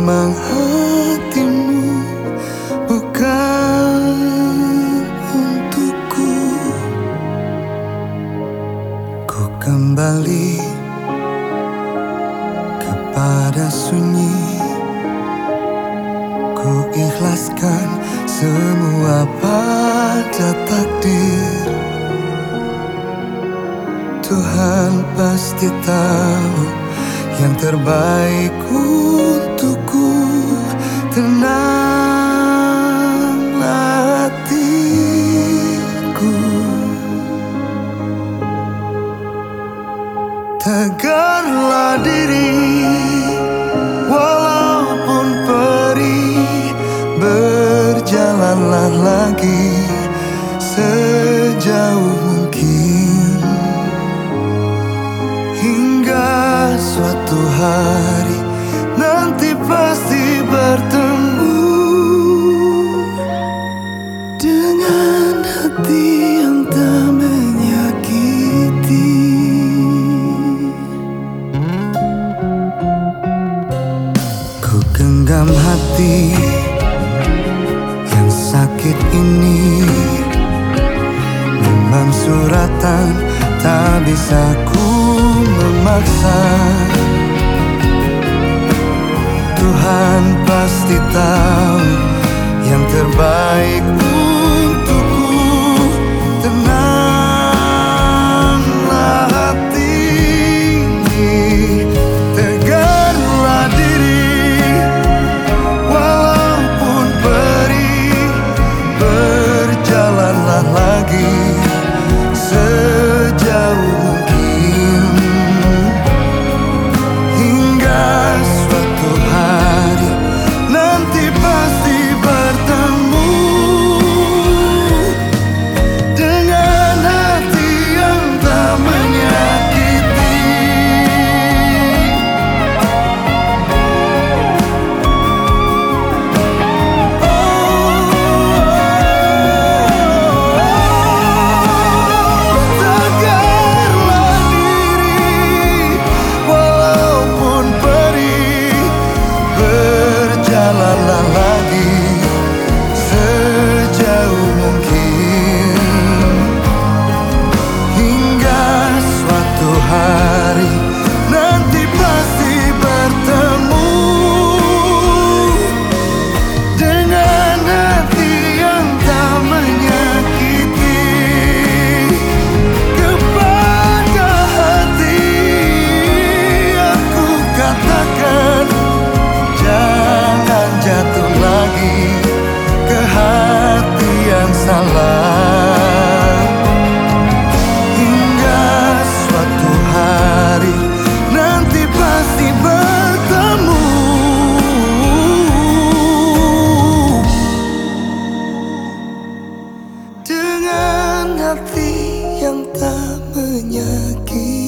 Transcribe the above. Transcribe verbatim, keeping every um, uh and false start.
memang hatimu bukan untukku. Ku kembali kepada sunyi. Ku ikhlaskan semua pada takdir. Tuhan pasti tahu yang terbaik untukku. Tenanglah hatiku, tegarlah diri, walaupun perih. Berjalanlah lagi sejauh mungkin, hingga suatu hari nanti pasti bertemu dengan hati yang tak menyakiti. Ku genggam hati yang sakit ini, memang suratan tak bisa ku memaksa. Tuhan pasti tahu yang terbaik untukku. Tenanglah hati, tegarlah diri, walaupun perih. Berjalanlah lagi sejauh mungkin, hingga suatu hari nanti pasti bertemu dengan hati yang tak menyakiti. Tegarlah diri, walaupun perih. Berjalanlah lagi sejauh mungkin, hingga suatu hari nanti pasti bertemu dengan hati yang tak menyakiti. Kepada hati aku katakan, jangan jatuh lagi ke hati yang salah, hingga suatu hari nanti pasti bertemu dengan hati yang tak menyakiti.